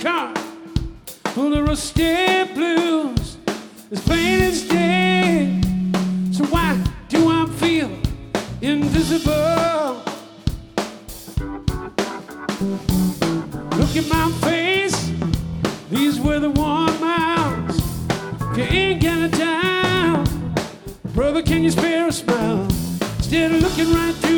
car full of rusty blues, as plain as day. So why do I feel invisible? Look at my face, these were the warm miles. If you ain't got a dime, brother, can you spare a smile? Instead of looking right through